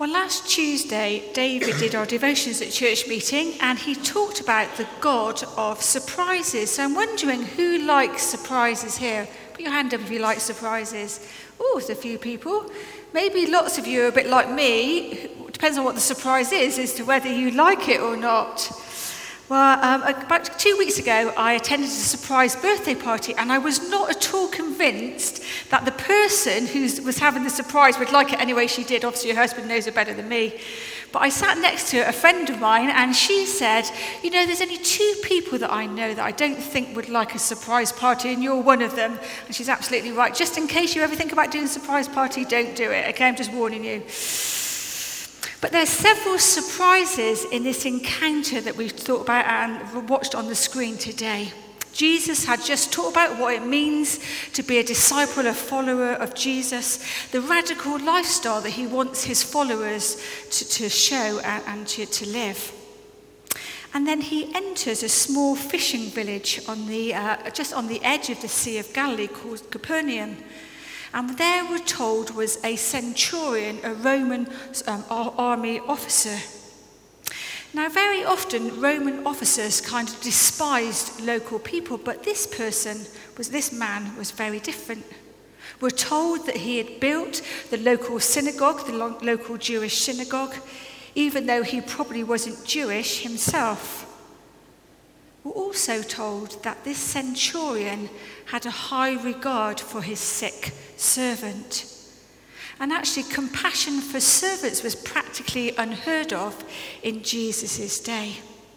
Well, last Tuesday, David did our devotions at church meeting, and he talked about the God of surprises. So I'm wondering who likes surprises here. Put your hand up if you like surprises. Oh, there's a few people. Maybe lots of you are a bit like me. It depends on what the surprise is as to whether you like it or not. Well, about 2 weeks ago, I attended a surprise birthday party, and I was not at all convinced that the person who was having the surprise would like it anyway she did. Obviously, your husband knows her better than me. But I sat next to a friend of mine, and she said, you know, there's only 2 people that I know that I don't think would like a surprise party, and you're one of them. And she's absolutely right. Just in case you ever think about doing a surprise party, don't do it, okay? I'm just warning you. But there's several surprises in this encounter that we've thought about and watched on the screen today. Jesus had just talked about what it means to be a disciple, a follower of Jesus, the radical lifestyle that he wants his followers to show and to live. And then he enters a small fishing village on just on the edge of the Sea of Galilee called Capernaum. And there, we're told, was a centurion, a Roman army officer. Now, very often, Roman officers kind of despised local people, but this man was very different. We're told that he had built the local synagogue, the local Jewish synagogue, even though he probably wasn't Jewish himself. We're also told that this centurion had a high regard for his sick servant. And actually, compassion for servants was practically unheard of in Jesus' day.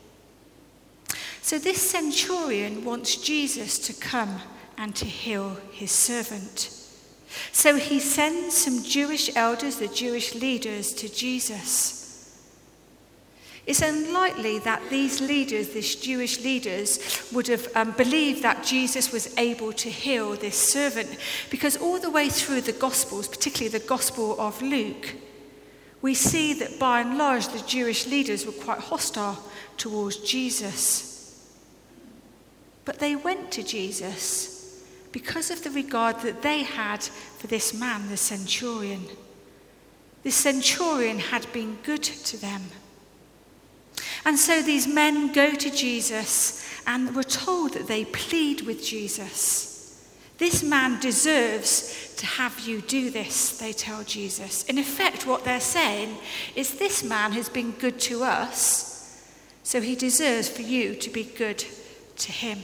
So this centurion wants Jesus to come and to heal his servant. So he sends some Jewish elders, the Jewish leaders, to Jesus. It's unlikely that these Jewish leaders, would have believed that Jesus was able to heal this servant, because all the way through the Gospels, particularly the Gospel of Luke, we see that by and large the Jewish leaders were quite hostile towards Jesus. But they went to Jesus because of the regard that they had for this man, the centurion. The centurion had been good to them. And so these men go to Jesus, and we're told that they plead with Jesus. This man deserves to have you do this, they tell Jesus. In effect, what they're saying is this man has been good to us, so he deserves for you to be good to him.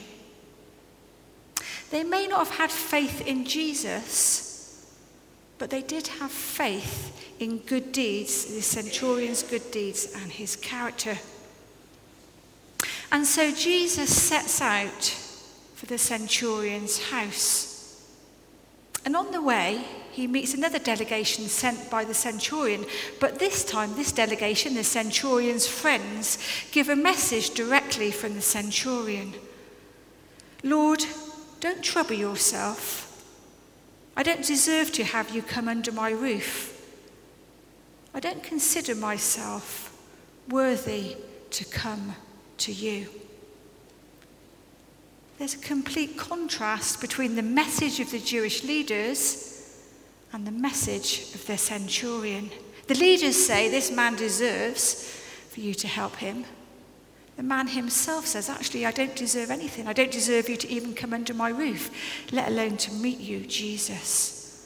They may not have had faith in Jesus, but they did have faith in good deeds, the centurion's good deeds and his character. And so Jesus sets out for the centurion's house. And on the way, he meets another delegation sent by the centurion. But this time, this delegation, the centurion's friends, give a message directly from the centurion. Lord, don't trouble yourself. I don't deserve to have you come under my roof. I don't consider myself worthy to come to you. There's a complete contrast between the message of the Jewish leaders and the message of the centurion. The leaders say this man deserves for you to help him. The man himself says, actually, I don't deserve anything. I don't deserve you to even come under my roof, let alone to meet you, Jesus.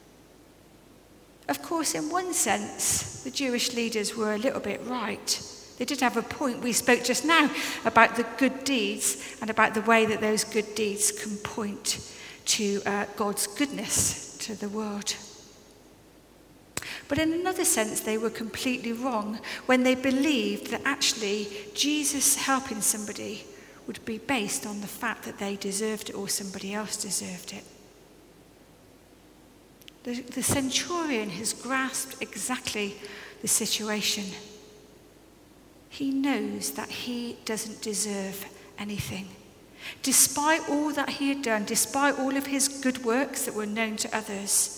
Of course, in one sense, the Jewish leaders were a little bit right. They did have a point. We spoke just now about the good deeds and about the way that those good deeds can point to God's goodness to the world. But in another sense, they were completely wrong when they believed that actually Jesus helping somebody would be based on the fact that they deserved it or somebody else deserved it. The centurion has grasped exactly the situation. He knows that he doesn't deserve anything. Despite all that he had done, despite all of his good works that were known to others,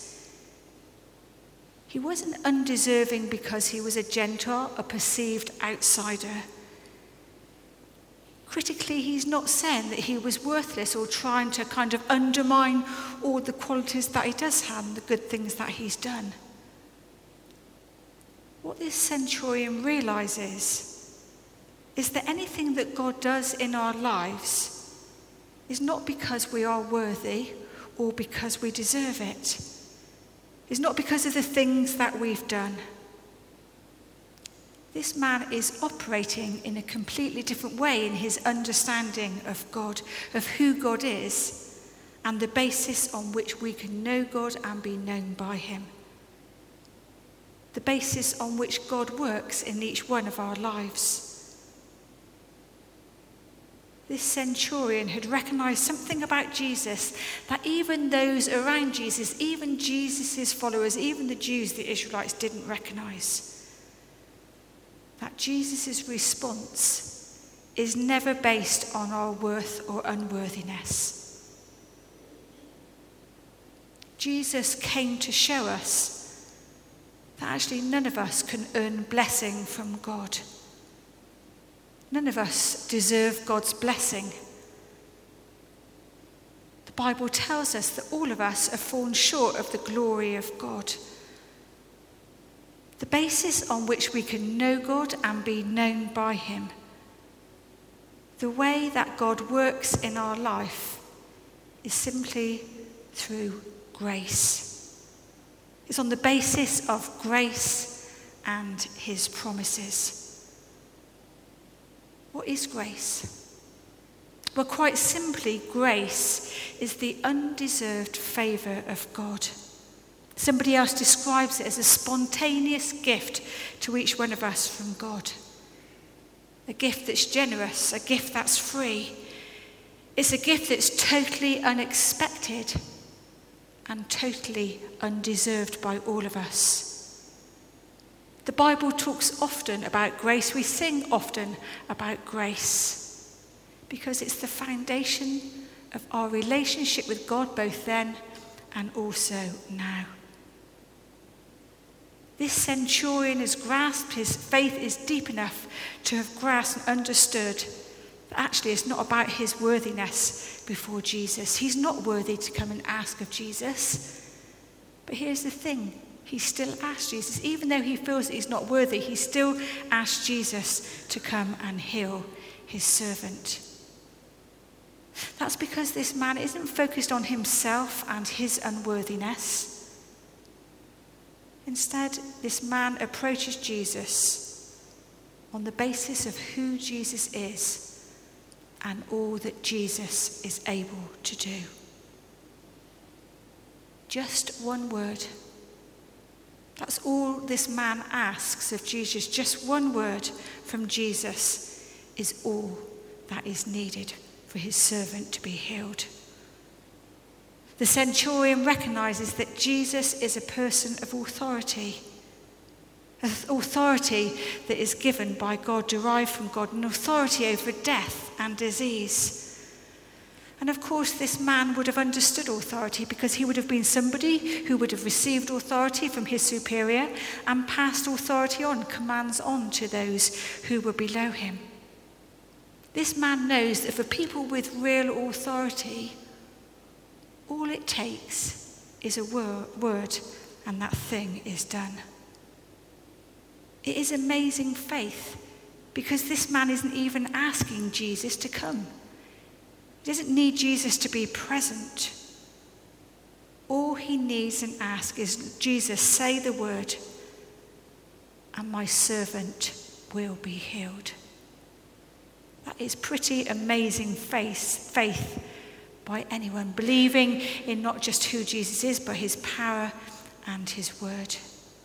he wasn't undeserving because he was a Gentile, a perceived outsider. Critically, he's not saying that he was worthless or trying to kind of undermine all the qualities that he does have and the good things that he's done. what this centurion realizes is that anything that God does in our lives is not because we are worthy or because we deserve it. It's not because of the things that we've done. This man is operating in a completely different way in his understanding of God, of who God is, and the basis on which we can know God and be known by him. The basis on which God works in each one of our lives. This centurion had recognized something about Jesus that even those around Jesus, even Jesus' followers, even the Jews, the Israelites, didn't recognize. That Jesus' response is never based on our worth or unworthiness. Jesus came to show us that actually none of us can earn blessing from God. None of us deserve God's blessing. The Bible tells us that all of us have fallen short of the glory of God. The basis on which we can know God and be known by him. The way that God works in our life is simply through grace. It's on the basis of grace and his promises. What is grace? Well, quite simply, grace is the undeserved favour of God. Somebody else describes it as a spontaneous gift to each one of us from God. A gift that's generous, a gift that's free. It's a gift that's totally unexpected and totally undeserved by all of us. The Bible talks often about grace. We sing often about grace because it's the foundation of our relationship with God both then and also now. This centurion has grasped, his faith is deep enough to have grasped and understood that actually it's not about his worthiness before Jesus. He's not worthy to come and ask of Jesus. But here's the thing, he still asks Jesus. Even though he feels that he's not worthy, he still asks Jesus to come and heal his servant. That's because this man isn't focused on himself and his unworthiness. Instead, this man approaches Jesus on the basis of who Jesus is and all that Jesus is able to do. Just one word. That's all this man asks of Jesus. Just one word from Jesus is all that is needed for his servant to be healed. The centurion recognizes that Jesus is a person of authority. Authority that is given by God, derived from God, an authority over death and disease. And of course, this man would have understood authority because he would have been somebody who would have received authority from his superior and passed authority on, commands on to those who were below him. This man knows that for people with real authority, all it takes is a word and that thing is done. It is amazing faith because this man isn't even asking Jesus to come. He doesn't need Jesus to be present. All he needs and asks is, Jesus, say the word and my servant will be healed. That is pretty amazing faith by anyone, believing in not just who Jesus is, but his power and his word.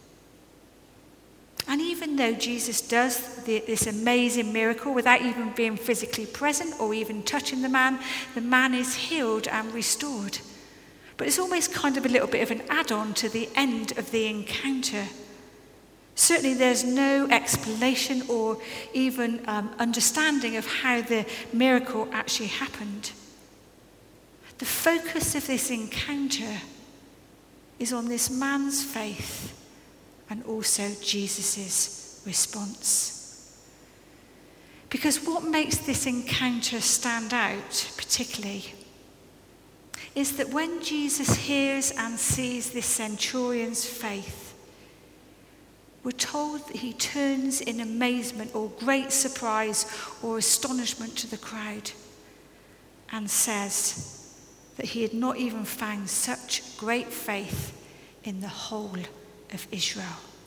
And even though Jesus does this amazing miracle without even being physically present or even touching the man is healed and restored. But it's almost kind of a little bit of an add-on to the end of the encounter. Certainly there's no explanation or even understanding of how the miracle actually happened. The focus of this encounter is on this man's faith and also Jesus' response. Because what makes this encounter stand out particularly is that when Jesus hears and sees this centurion's faith, we're told that he turns in amazement or great surprise or astonishment to the crowd and says that he had not even found such great faith in the whole of Israel.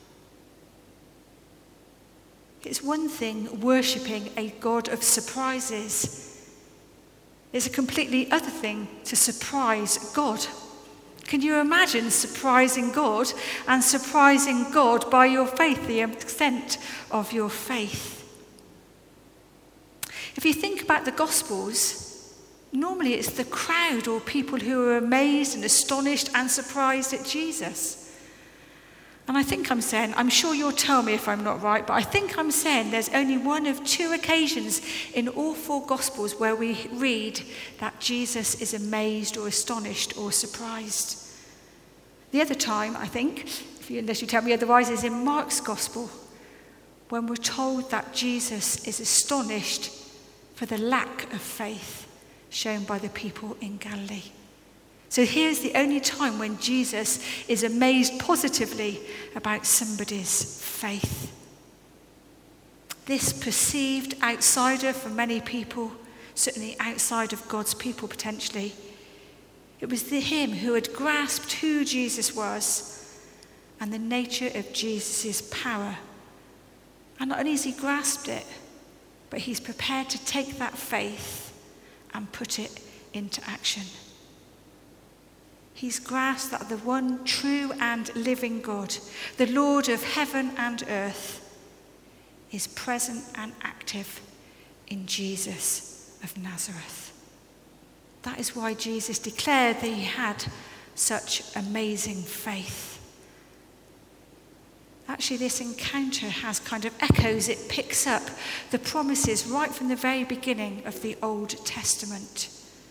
It's one thing worshipping a God of surprises. It's a completely other thing to surprise God. Can you imagine surprising God and surprising God by your faith, the extent of your faith? If you think about the Gospels, normally it's the crowd or people who are amazed and astonished and surprised at Jesus. And I think I'm saying, I'm sure you'll tell me if I'm not right, but I think I'm saying there's only one of two occasions in all four Gospels where we read that Jesus is amazed or astonished or surprised. The other time, I think, unless you tell me otherwise, is in Mark's Gospel, when we're told that Jesus is astonished for the lack of faith shown by the people in Galilee. So here's the only time when Jesus is amazed positively about somebody's faith. This perceived outsider for many people, certainly outside of God's people potentially, it was him who had grasped who Jesus was and the nature of Jesus' power. And not only has he grasped it, but he's prepared to take that faith and put it into action. He's grasped that the one true and living God, the Lord of heaven and earth, is present and active in Jesus of Nazareth. That is why Jesus declared that he had such amazing faith. Actually, this encounter has kind of echoes. It picks up the promises right from the very beginning of the Old Testament.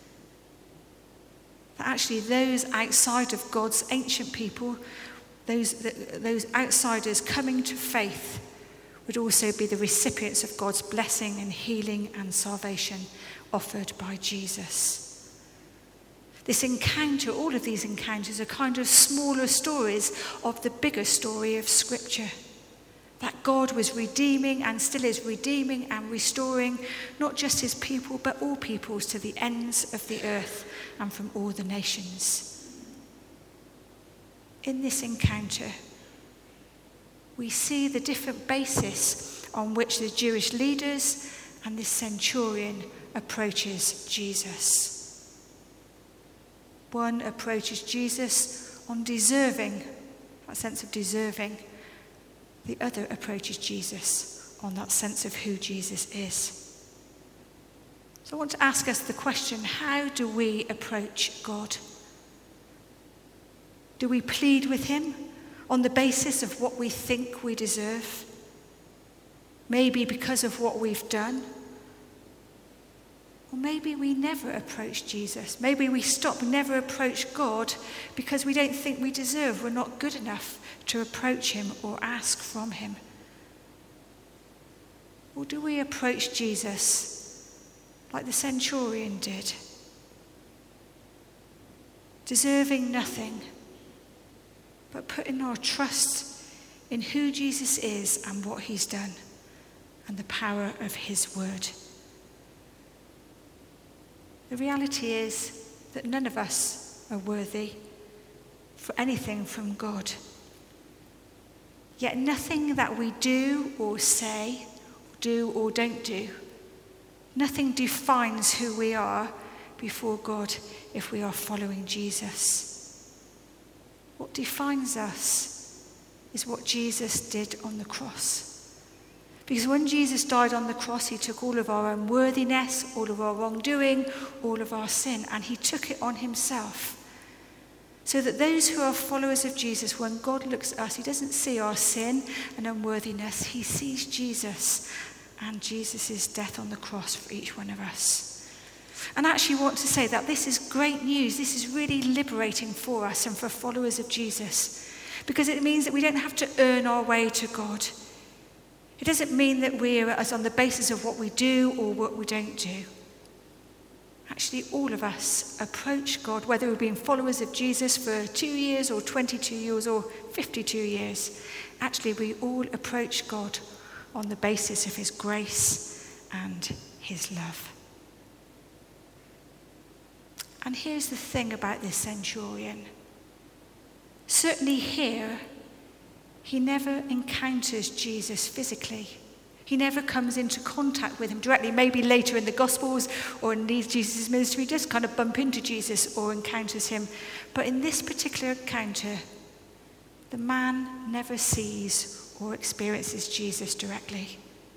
That actually those outside of God's ancient people, those outsiders coming to faith, would also be the recipients of God's blessing and healing and salvation offered by Jesus. This encounter, all of these encounters, are kind of smaller stories of the bigger story of Scripture. That God was redeeming and still is redeeming and restoring not just his people, but all peoples to the ends of the earth and from all the nations. In this encounter, we see the different basis on which the Jewish leaders and this centurion approaches Jesus. One approaches Jesus on deserving, that sense of deserving. The other approaches Jesus on that sense of who Jesus is. So I want to ask us the question, how do we approach God? Do we plead with him on the basis of what we think we deserve? Maybe because of what we've done? Or maybe we never approach Jesus. Maybe we never approach God because we don't think we deserve. We're not good enough to approach him or ask from him. Or do we approach Jesus like the centurion did? Deserving nothing, but putting our trust in who Jesus is and what he's done and the power of his word. The reality is that none of us are worthy for anything from God. Yet nothing that we do or say, do or don't do, nothing defines who we are before God if we are following Jesus. What defines us is what Jesus did on the cross. Because when Jesus died on the cross, he took all of our unworthiness, all of our wrongdoing, all of our sin, and he took it on himself. So that those who are followers of Jesus, when God looks at us, he doesn't see our sin and unworthiness. He sees Jesus and Jesus' death on the cross for each one of us. And I actually want to say that this is great news. This is really liberating for us and for followers of Jesus. Because it means that we don't have to earn our way to God. It doesn't mean that we're as on the basis of what we do or what we don't do. Actually, all of us approach God, whether we've been followers of Jesus for 2 years or 22 years or 52 years. Actually, we all approach God on the basis of his grace and his love. And here's the thing about this centurion. Certainly here, he never encounters Jesus physically. He never comes into contact with him directly. Maybe later in the Gospels or in Jesus' ministry, he does kind of bump into Jesus or encounters him. But in this particular encounter, the man never sees or experiences Jesus directly.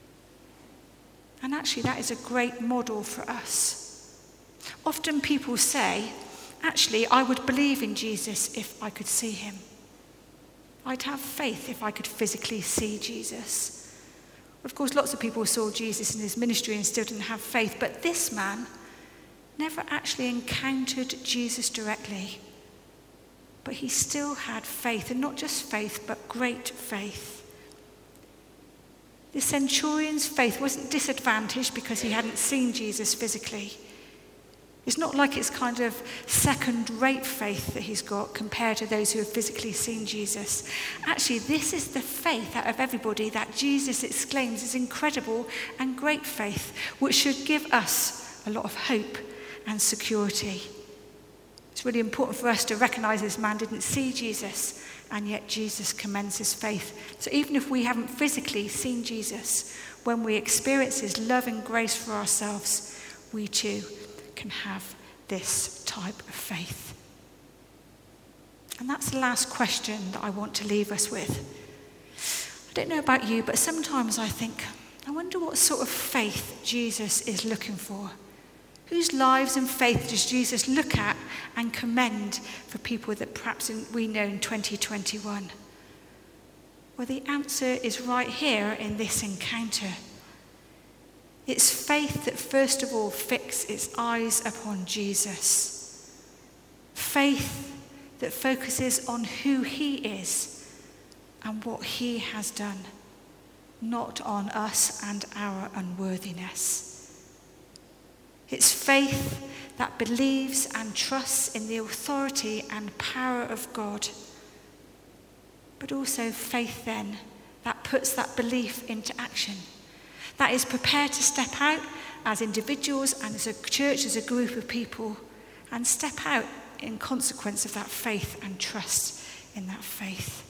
And actually, that is a great model for us. Often people say, actually, I would believe in Jesus if I could see him. I'd have faith if I could physically see Jesus. Of course, lots of people saw Jesus in his ministry and still didn't have faith, but this man never actually encountered Jesus directly. But he still had faith, and not just faith, but great faith. The centurion's faith wasn't disadvantaged because he hadn't seen Jesus physically. It's not like it's kind of second-rate faith that he's got compared to those who have physically seen Jesus. Actually, this is the faith out of everybody that Jesus exclaims is incredible and great faith, which should give us a lot of hope and security. It's really important for us to recognize this man didn't see Jesus, and yet Jesus commends his faith. So even if we haven't physically seen Jesus, when we experience his love and grace for ourselves, we too can have this type of faith. And that's the last question that I want to leave us with. I don't know about you, but sometimes I think, I wonder what sort of faith Jesus is looking for. Whose lives and faith does Jesus look at and commend for people that perhaps we know in 2021? Well, the answer is right here in this encounter. It's faith that first of all fixes its eyes upon Jesus. Faith that focuses on who he is and what he has done, not on us and our unworthiness. It's faith that believes and trusts in the authority and power of God, but also faith then that puts that belief into action. That is prepared to step out as individuals and as a church, as a group of people, and step out in consequence of that faith and trust in that faith.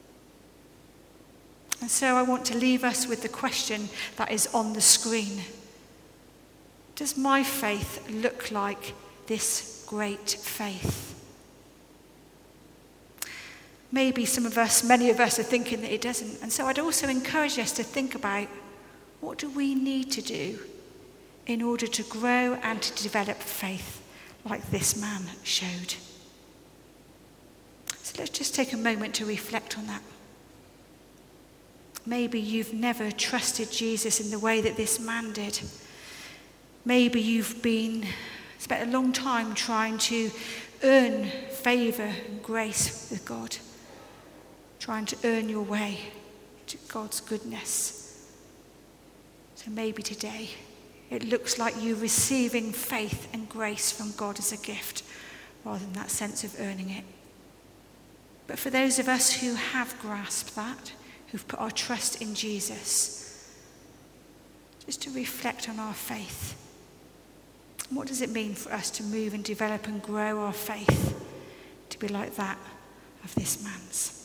And so I want to leave us with the question that is on the screen. Does my faith look like this great faith? Maybe many of us are thinking that it doesn't. And so I'd also encourage us to think about, what do we need to do in order to grow and to develop faith like this man showed? So let's just take a moment to reflect on that. Maybe you've never trusted Jesus in the way that this man did. Maybe you've spent a long time trying to earn favour and grace with God, trying to earn your way to God's goodness. So maybe today it looks like you receiving faith and grace from God as a gift rather than that sense of earning it. But for those of us who have grasped that, who've put our trust in Jesus, just to reflect on our faith. What does it mean for us to move and develop and grow our faith to be like that of this man's?